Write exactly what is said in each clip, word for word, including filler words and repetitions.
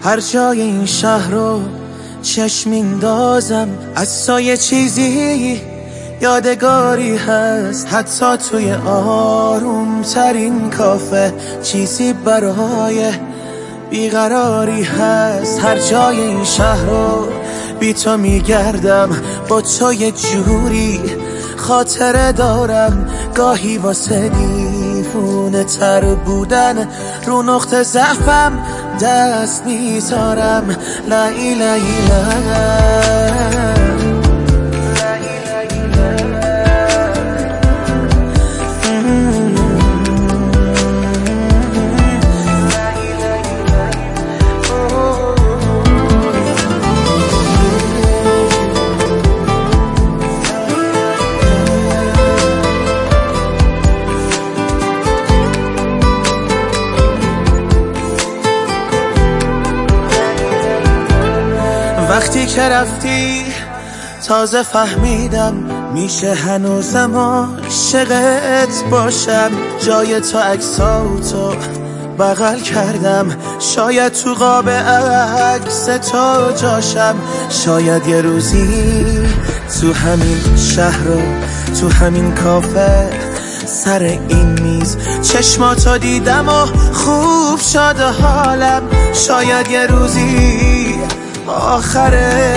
هر جای این شهر رو چشم میندازم، از سایه چیزی یادگاری هست. حتی توی آروم ترین کافه چیزی برای بیقراری هست. هر جای این شهر رو بی تو میگردم، با تو یه جوری خاطره دارم. گاهی واسه دیوونه تر بودن رو نقطه ضعفم دست میذارم. لای لای لای وقتی که رفتی تازه فهمیدم میشه هنوزم عاشقت باشم. جای تو عکساتو بغل کردم، شاید تو قاب عکس تو جاشم. شاید یه روزی تو همین شهر و تو همین کافه سر این میز چشماتو دیدم و خوب شد حالم. شاید یه روزی آخر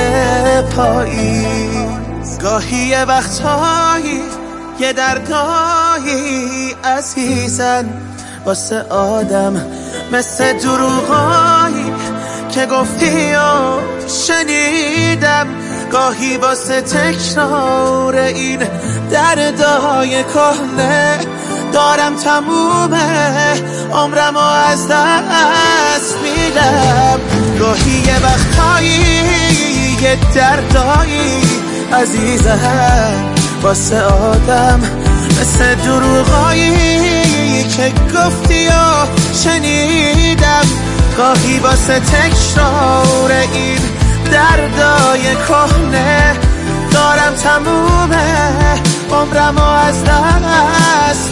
پاییز، گاهی یه وقتایی یه دردایی عزیزن واسه آدم مثل دروغایی که گفتی و شنیدم. گاهی واسه تکرار این دردای کهنه دارم تموم عمرمو از دست میدم. گاهی یه وقتایی یه دردایی عزیزم واسه آدم مثل دروغایی که گفتی و شنیدم. گاهی واسه تکرار این دردای کهنه دارم تموم عمرمو از دست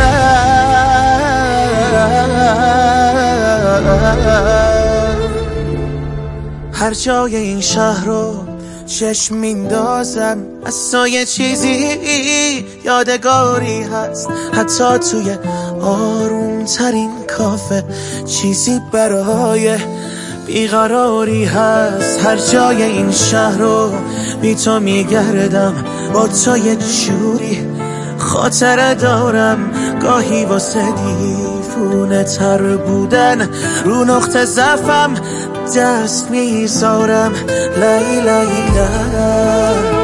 میدم. هر جای این شهر رو چشم میندازم، از سایه چیزی یادگاری هست. حتی توی آروم ترین کافه چیزی برای بیقراری هست. هر جای این شهر رو بی تو میگردم، با تو یه جوری خاطره دارم. گاهی واسه دیوونه تر بودن رو نقطه ضعفم دست میذارم. لای لای لای